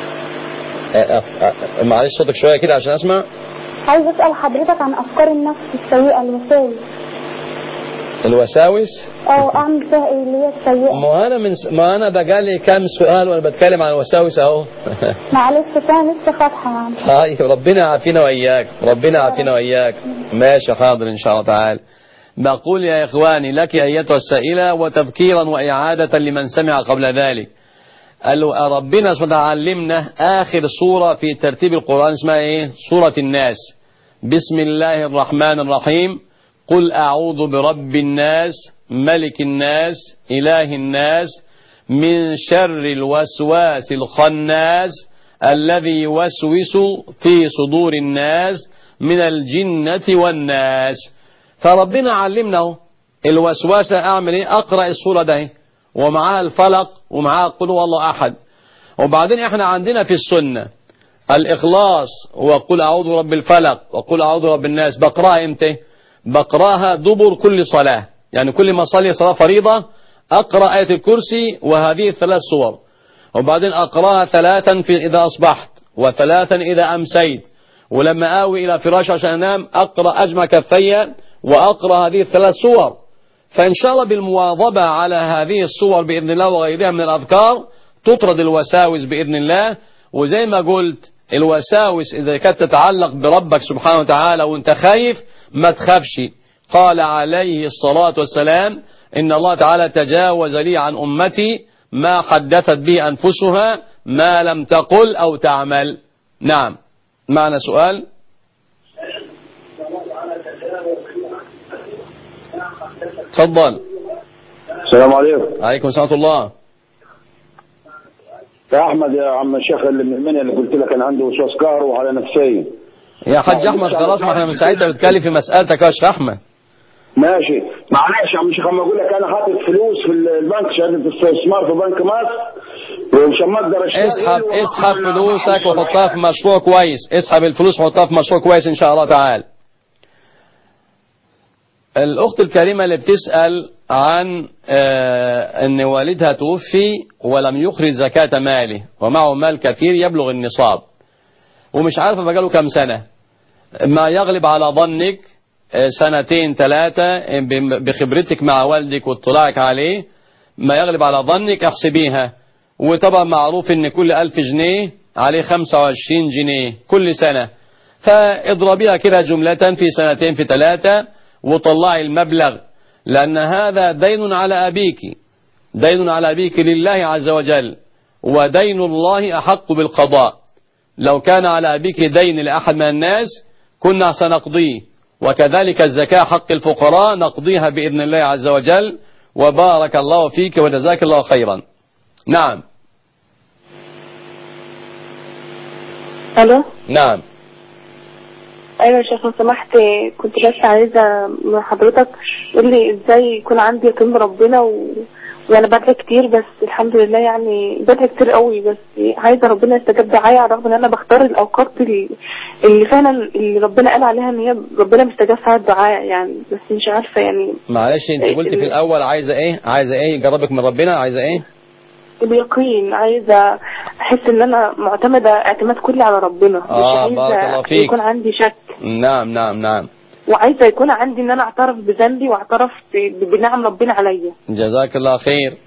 معلش صوتك شوية كده عشان أسمع. عايز أسأل حضرتك عن أفكار النفس السيئة، الوساوس. الوساوس؟ اعمل فيها ايه اللي هي السيئة؟ ما انا بقالي كام سؤال وانا بتكلم عن الوساوس اهو. معلش انا لسه فاتحة. طيب ربنا يعافينا واياك، ربنا يعافينا واياك. ماشي حاضر ان شاء الله تعالى. بقول يا اخواني لك ايتها السائلة وتذكيرا واعادة لمن سمع قبل ذلك. قالوا ربنا سبحانه علمنا اخر سورة في ترتيب القرآن اسمها ايه؟ سورة الناس. بسم الله الرحمن الرحيم. قل أعوذ برب الناس ملك الناس إله الناس من شر الوسواس الخناس الذي يوسوس في صدور الناس من الجنة والناس. فربنا علمنا الوسواسة أعمل إيه؟ أقرأ السورة ده ومعها الفلق ومعها قل هو الله أحد. وبعدين إحنا عندنا في السنة الإخلاص وقل أعوذ برب الفلق وقل أعوذ برب الناس. بقرأها إمتى؟ بقراها دبر كل صلاة، يعني كل ما صلي صلاة فريضة أقرأ آية الكرسي وهذه الثلاث صور، وبعدين أقراها 3 إذا أصبحت و3 إذا أمسيت، ولما آوي إلى فراش عشان أنام أقرأ أجمع كفي وأقرأ هذه الثلاث صور. فإن شاء الله بالمواظبة على هذه الصور بإذن الله وغيرها من الأذكار تطرد الوساوس بإذن الله. وزي ما قلت الوساوس إذا كانت تتعلق بربك سبحانه وتعالى وانت خايف ما تخافش. قال عليه الصلاة والسلام إن الله تعالى تجاوز لي عن أمتي ما حدثت به أنفسها ما لم تقل أو تعمل. نعم. معنا سؤال. تفضل. السلام عليكم. عليكم السلام ورحمة الله. يا احمد يا عم الشيخ اللي من المنيا اللي قلت لك انا عندي وسواس قهر وعلى نفسيه. يا حاج احمد خلاص، ما احنا من ساعتها بنتكلم في مسألتك يا شيخ احمد. ماشي معلش يا عم الشيخ، اما اقول لك انا حاطط فلوس في البنك، شهاده استثمار في بنك مصر، ومش اقدر اشتغل. اسحب فلوسك وحطها في مشروع كويس، اسحب الفلوس وحطها في مشروع كويس ان شاء الله تعالى. الاخت الكريمه اللي بتسال عن ان والدها توفي ولم يخرج زكاه ماله ومعه مال كثير يبلغ النصاب، ومش عارفه بقاله كم سنه، ما يغلب على ظنك 2 3 بخبرتك مع والدك واطلاعك عليه، ما يغلب على ظنك احسبيها. وطبعا معروف ان كل 1000 جنيه عليه 25 جنيه كل سنة، فاضربيها كده جملة في 2 في 3 وطلعي المبلغ، لأن هذا دين على أبيك، دين على أبيك لله عز وجل، ودين الله أحق بالقضاء. لو كان على أبيك دين لأحد من الناس كنا سنقضيه، وكذلك الزكاة حق الفقراء نقضيها بإذن الله عز وجل. وبارك الله فيك وجزاك الله خيرا. نعم. الو. نعم. ايوه يا شيخ لو سمحت، كنت بس عايزه من حضرتك تقول لي ازاي يكون عندي يقين بربنا وانا بدعي كتير، بس الحمد لله يعني بدعي كتير قوي، بس عايزه ربنا يستجاب دعايا، على الرغم ان انا بختار الاوقات اللي فعلا اللي ربنا قال عليها ان هي ربنا مستجاب فيها الدعاء يعني، بس مش عارفه يعني. معلش انت قلت في الاول عايزه ايه؟ عايزه ايه يقربك من ربنا؟ عايزه ايه؟ اليقين، عايزه احس ان انا معتمده اعتماد كلي على ربنا، مش عايزه يكون عندي شك. نعم نعم نعم. وعايزه يكون عندي ان انا اعترف بذنبي واعترف بنعم ربنا عليا. جزاك الله خير.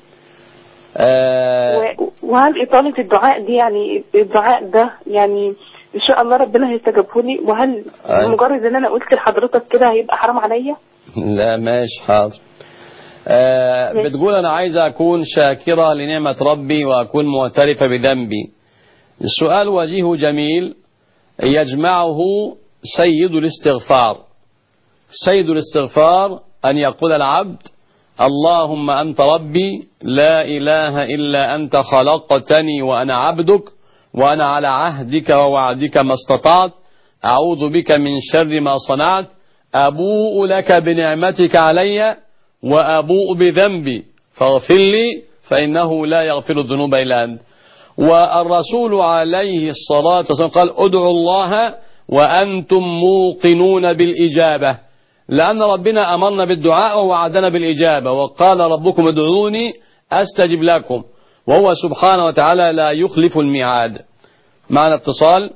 وهل اطاله الدعاء دي يعني الدعاء ده يعني ان شاء الله ربنا هيستجابه لي، وهل مجرد ان انا قلت لحضرتك كده هيبقى حرام عليا؟ لا ماشي حاضر. بتقول أنا عايزة أكون شاكرة لنعمة ربي وأكون معترفة بذنبي. السؤال وجيه جميل يجمعه سيد الاستغفار. سيد الاستغفار أن يقول العبد اللهم أنت ربي لا إله إلا أنت خلقتني وأنا عبدك وأنا على عهدك ووعدك ما استطعت، أعوذ بك من شر ما صنعت، أبوء لك بنعمتك علي وأبوء بذنبي فاغفر لي فإنه لا يغفر الذنوب إلا أنت. والرسول عليه الصلاة والسلام قال ادعوا الله وأنتم موقنون بالإجابة، لأن ربنا أمرنا بالدعاء ووعدنا بالإجابة، وقال ربكم ادعوني أستجب لكم، وهو سبحانه وتعالى لا يخلف الميعاد. معنا اتصال.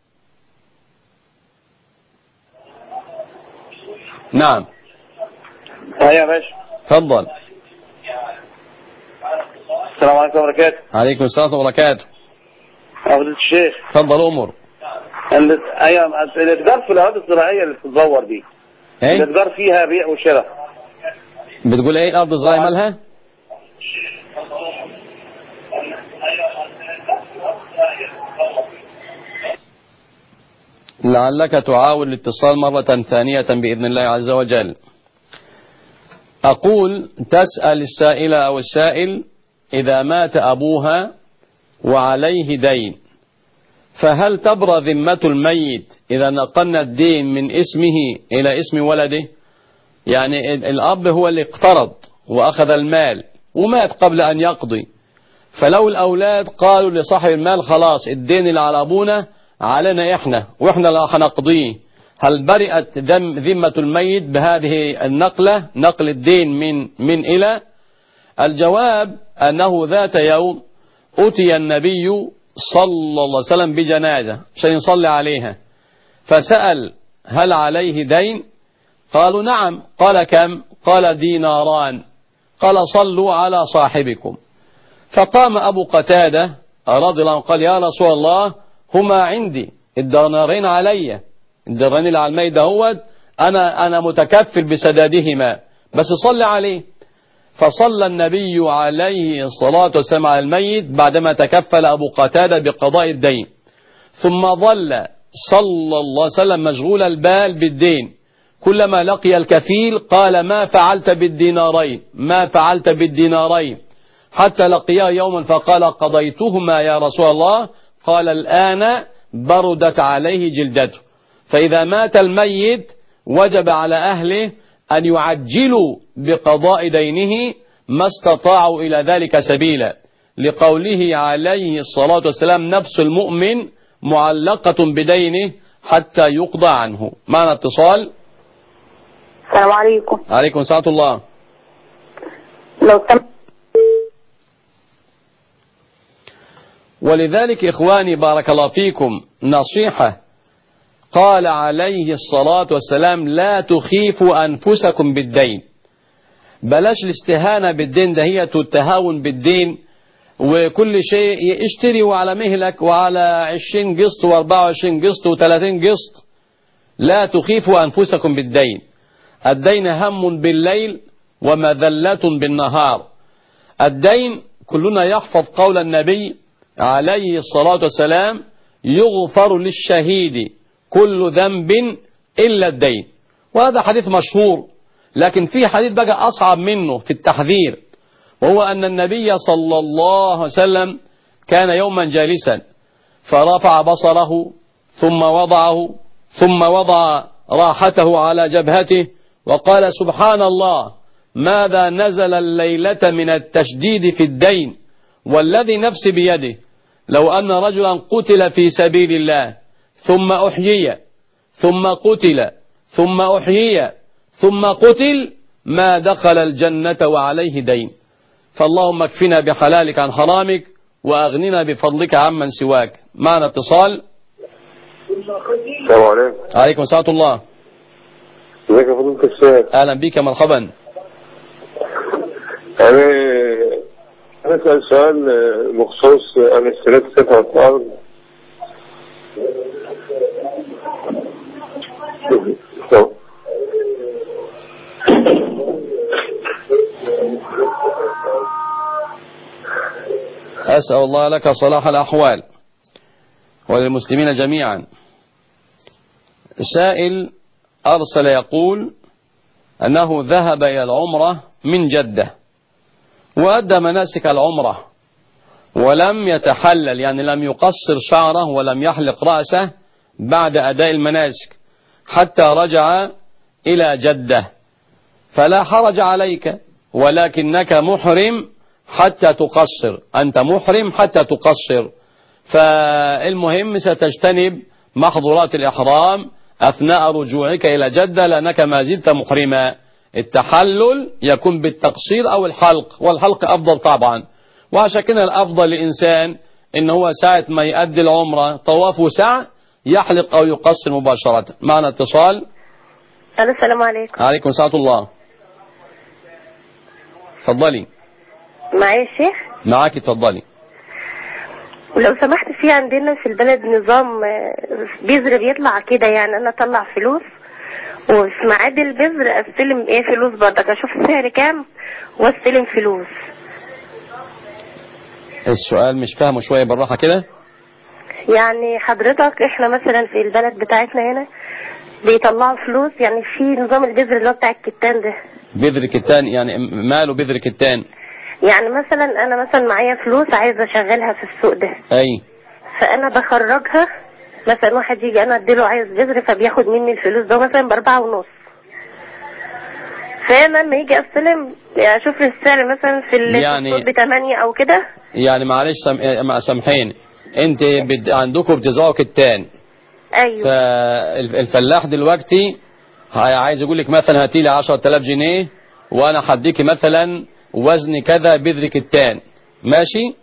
نعم. يا باشا. تفضل. السلام عليكم ورحمة الله وبركاته. عليكم السلام ورحمة الله وبركاته. فضيلة الشيخ. تفضل أمر. الاتجار في الأراضي الزراعية اللي بتتزور دي. ايه؟ الاتجار فيها بيع وشراء. بتقول ايه الأرض الزراعية مالها؟ لعلك تعاود الاتصال مرة ثانية بإذن الله عز وجل. أقول تسأل السائلة أو السائل إذا مات أبوها وعليه دين، فهل تبرى ذمة الميت إذا نقلنا الدين من اسمه إلى اسم ولده؟ يعني الأب هو اللي اقترض وأخذ المال ومات قبل أن يقضي، فلو الأولاد قالوا لصاحب المال خلاص الدين اللي على أبونا علينا إحنا وإحنا اللي هنقضيه، هل برئت ذمة الميت بهذه النقلة، نقل الدين من إلى؟ الجواب أنه ذات يوم أتي النبي صلى الله عليه وسلم بجنازة عشان يصلي عليها، فسأل هل عليه دين؟ قالوا نعم. قال كم؟ قال ديناران. قال صلوا على صاحبكم. فقام أبو قتادة رضي الله عنه قال يا رسول الله هما عندي الدينارين علي، الدينارين اللي على الميت دهوت أنا متكفل بسدادهما، بس صلي عليه. فصلى النبي عليه الصلاة والسلام على الميت بعدما تكفل أبو قتادة بقضاء الدين، ثم ظل صلى الله عليه وسلم مشغول البال بالدين، كلما لقي الكفيل قال ما فعلت بالدينارين، ما فعلت بالدينارين، حتى لقياه يوما فقال قضيتهما يا رسول الله، قال الآن بردت عليه جلدته. فإذا مات الميت وجب على أهله أن يعجلوا بقضاء دينه ما استطاعوا إلى ذلك سبيلا، لقوله عليه الصلاة والسلام نفس المؤمن معلقة بدينه حتى يقضى عنه. معنا اتصال. السلام عليكم. عليكم السلام ورحمة الله. ولذلك إخواني بارك الله فيكم نصيحة، قال عليه الصلاة والسلام لا تخيفوا أنفسكم بالدين. بلاش الاستهانة بالدين، ده هي التهاون بالدين، وكل شيء اشتري وعلى مهلك وعلى 20 قسط و24 قسط و30 قسط. لا تخيفوا أنفسكم بالدين. الدين هم بالليل ومذلة بالنهار. الدين كلنا يحفظ قول النبي عليه الصلاة والسلام يغفر للشهيد كل ذنب إلا الدين، وهذا حديث مشهور. لكن في حديث بقى أصعب منه في التحذير، وهو أن النبي صلى الله عليه وسلم كان يوما جالسا فرفع بصره ثم وضع راحته على جبهته وقال سبحان الله ماذا نزل الليلة من التشديد في الدين، والذي نفسي بيده لو أن رجلا قتل في سبيل الله ثم أحيي ثم قتل ثم أحيي ثم قتل ما دخل الجنة وعليه دين. فاللهم اكفنا بحلالك عن حرامك وأغننا بفضلك عمن سواك. معنا اتصال. السلام عليكم. عليكم السلام ورحمة الله. ازيك يا فضيلة الشيخ؟ أهلا بك مرحبا. أنا أسأل سؤال بخصوص الاستناد السفر والأرض. أسأل الله لك صلاح الأحوال وللمسلمين جميعا. سائل أرسل يقول أنه ذهب إلى العمرة من جدة وأدى مناسك العمرة ولم يتحلل، يعني لم يقصر شعره ولم يحلق رأسه بعد أداء المناسك حتى رجع إلى جدة، فلا حرج عليك، ولكنك محرم حتى تقصر، أنت محرم حتى تقصر. فالمهم ستجتنب محظورات الإحرام أثناء رجوعك إلى جدة لأنك ما زلت محرما. التحلل يكون بالتقصير أو الحلق، والحلق أفضل طبعا، وعشان كده الأفضل للإنسان إن هو ساعة ما يؤدي العمرة طوافه ساعة يحلق أو يقصر مباشرة. معنا اتصال. السلام عليكم. عليكم السلام ورحمة الله. اتفضلي. معايا الشيخ؟ معاكي اتفضلي. ولو سمحت في عندنا في البلد نظام بذر بيطلع كده، يعني انا اطلع فلوس وفي ميعاد البذر استلم فلوس برضك، اشوف السعر كام واستلم فلوس. السؤال مش فاهمه شوية بالراحة كده. يعني حضرتك احنا مثلا في البلد بتاعتنا هنا بيطلعوا فلوس، يعني في نظام البذر اللي هو بتاع الكتان ده. بذر كتان يعني ماله بذر كتان؟ يعني مثلا انا معايا فلوس عايزه اشغلها في السوق ده. اي. فانا بخرجها، مثلا واحد يجي انا اديله عايز بذر فبياخد مني الفلوس ده مثلا ب4.5، فانا لما يجي استلم اشوف السعر مثلا في يعني السوق ب8 او كده. يعني معلش سامحين، انت عندكم بتزرعوا كتان. ايوه. فالفلاح دلوقتي عايز يقول لك مثلا هاتي لي 10,000 جنيه وانا هديكي مثلا وزن كذا بذر كتان، ماشي؟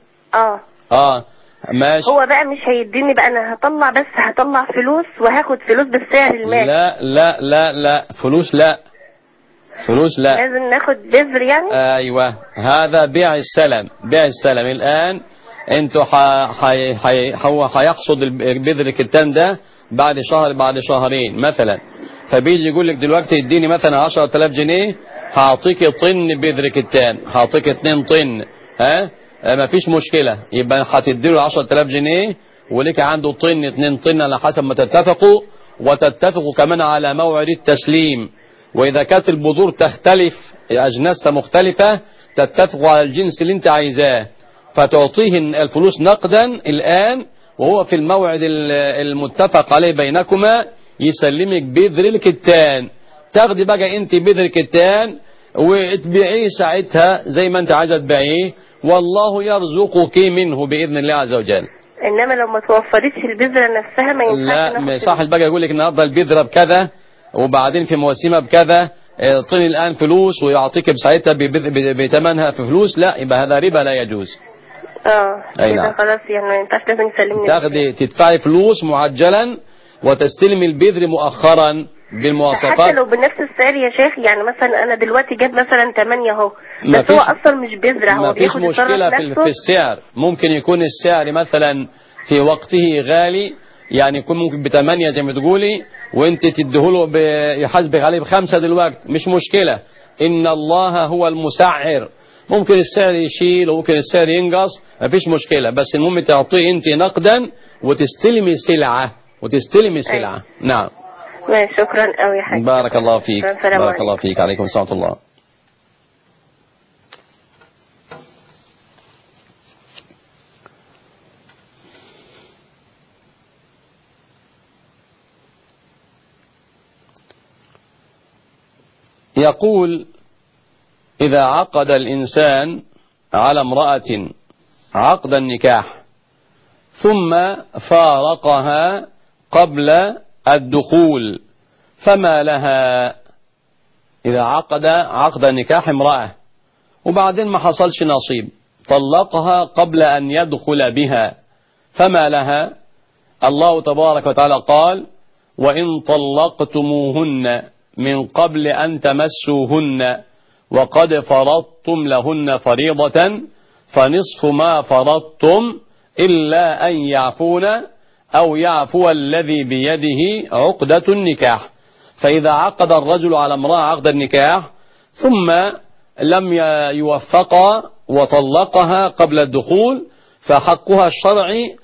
ماشي. هو بقى مش هيديني بقى، انا هطلع فلوس وهاخد فلوس بالسعر المالي. لا لا لا لا فلوس لا، فلوس لا، لازم ناخد بذر يعني. ايوه هذا بيع السلم. بيع السلم الان انتوا هو هيحصد البذر الكتان ده بعد شهر بعد شهرين مثلا، فبيجي يقول لك دلوقتي اديني مثلا 10,000 جنيه هعطيك طن بذر كتان، هعطيك 2 طن، ما فيش مشكلة، يبقى هتديله 10,000 جنيه ولك عنده طن 2 طن على حسب ما تتفقوا، وتتفقوا كمان على موعد التسليم. وإذا كانت البذور تختلف أجناسها مختلفة تتفقوا على الجنس اللي انت عايزاه، فتعطيه الفلوس نقدا الآن، وهو في الموعد المتفق عليه بينكما يسلمك بذر الكتان. تاخدي بقى انت بذر الكتان وتبيعيه ساعتها زي ما انت عايزه تبيعيه، والله يرزقك منه بإذن الله عز وجل. انما لو ما توفرتش البذره نفسها ما ينفعش. لا صح، البقى يقول لك النهارده البذره بكذا وبعدين في مواسمها بكذا، اعطيني الان فلوس ويعطيك بساعتها بثمنها في فلوس، لا يبقى هذا ربا لا يجوز. كده نعم. خلاص يعني ما ينفعش، لازم يسلمني. تاخدي تدفعي فلوس معجلا وتستلمي البذر مؤخرا بالمواصفات. حتى لو بنفس السعر يا شيخ، يعني مثلا انا دلوقتي جاب مثلا 8 اهو، بس هو اصلا مش بذره، هو بياخد مشكله في السعر. ممكن يكون السعر مثلا في وقته غالي، يعني يكون ممكن ب8 زي ما تقولي، وانت تديهوله يحاسبك عليه ب5 دلوقتي، مش مشكله، ان الله هو المسعر. ممكن السعر يشيل وممكن السعر ينقص، مفيش مشكله، بس المهم تعطيه انت نقدا وتستلمي سلعه أيوة. نعم. شكرا قوي يا حاج. بارك الله فيك. بارك الله فيك. عليكم السلام ورحمة الله. يقول: إذا عقد الإنسان على امرأة عقد النكاح ثم فارقها قبل الدخول فما لها؟ إذا عقد نكاح امرأة وبعدين ما حصلش نصيب، طلقها قبل أن يدخل بها، فما لها؟ الله تبارك وتعالى قال: وإن طلقتموهن من قبل أن تمسوهن وقد فرضتم لهن فريضة فنصف ما فرضتم إلا أن يعفون أو يعفو الذي بيده عقدة النكاح. فإذا عقد الرجل على امرأة عقد النكاح ثم لم يوفق وطلقها قبل الدخول، فحقها الشرعي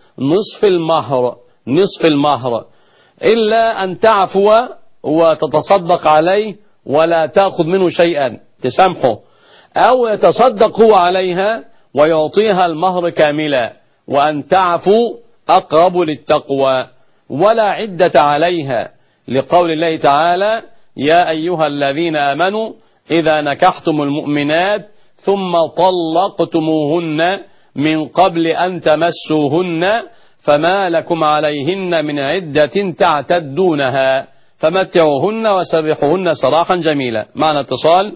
نصف المهر إلا أن تعفو وتتصدق عليه ولا تأخذ منه شيئا، تسامحه، أو يتصدق هو عليها ويعطيها المهر كاملا، وأن تعفو أقرب للتقوى، ولا عدة عليها، لقول الله تعالى: يا أيها الذين آمنوا إذا نكحتم المؤمنات ثم طلقتموهن من قبل أن تمسوهن فما لكم عليهن من عدة تعتدونها فمتعوهن وسرحوهن سراحا جميلا. معنا اتصال.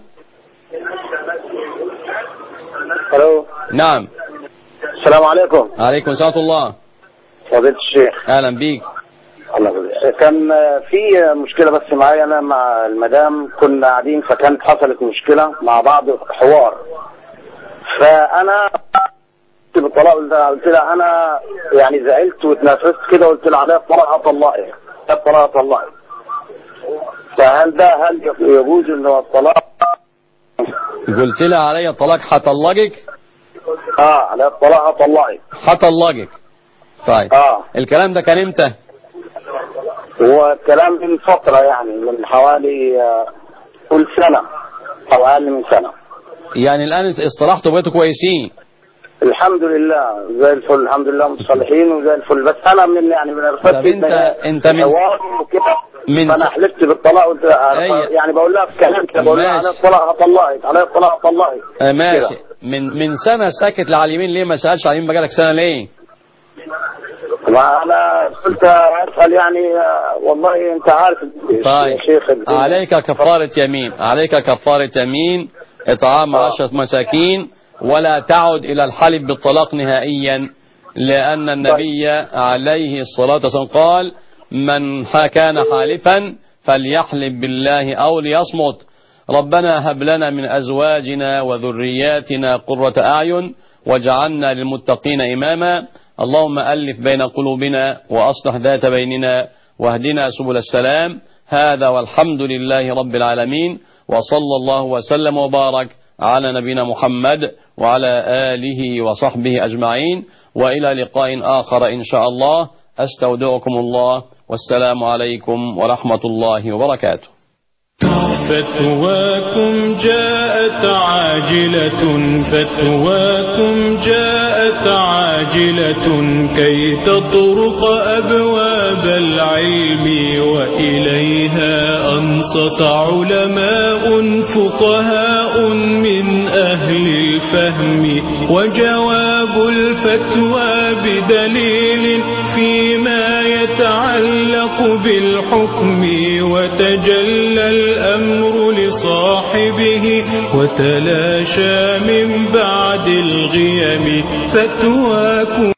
الو. نعم. السلام عليكم. عليكم السلام الله. فضيلة الشيخ. اهلا بيك. الله يخليك. كان في مشكلة بس معايا انا مع المدام، كنا قاعدين فكانت حصلت مشكلة مع بعض حوار، فانا بالطلاق قلت لها انا يعني زعلت واتنرفزت كده، قلت لها عليها الطلاق هطلقك. فهل يجوز ان هو الطلاق؟ قلت لها عليا الطلاق هطلقك؟ عليها الطلاق هطلقك. طيب. الكلام ده كان امتى؟ هو الكلام من فترة، يعني من حوالي كل سنة او اقل من سنة. يعني الان اصطلحتوا بقيتوا كويسين؟ الحمد لله زي الفل، الحمد لله متصالحين وزي الفل، بس انا من الرفض انت من فانا حلفت بالطلاق، يعني بقول لها في كلام كده، بقول لها على الطلاق هطلقك. ماشي. من سنة ساكت على اليمين ليه؟ ما سألش على اليمين بقالك سنة ليه؟ وانا قلت اسال يعني، والله انت عارف. طيب. يا شيخ عليك كفارة يمين اطعام 10 مساكين، ولا تعد الى الحلف بالطلاق نهائيا، لان النبي عليه الصلاة والسلام قال: من كان حالفا فليحلف بالله او ليصمت. ربنا هب لنا من ازواجنا وذرياتنا قرة اعين واجعلنا للمتقين اماما. اللهم ألف بين قلوبنا وأصلح ذات بيننا واهدنا سبل السلام. هذا والحمد لله رب العالمين، وصلى الله وسلم وبارك على نبينا محمد وعلى آله وصحبه أجمعين، وإلى لقاء آخر إن شاء الله. أستودعكم الله، والسلام عليكم ورحمة الله وبركاته. فتواكم جاءت عاجلة، فتواكم جاءت عاجلة كي تطرق أبواب العلم، وإليها أنصت علماء فقهاء من أهل الفهم، وجواب الفتوى بدليل فيما يتعلق بالحكم، وتجلى الأمر لصاحبه وتلاشى من بعد الغيم. فتواكم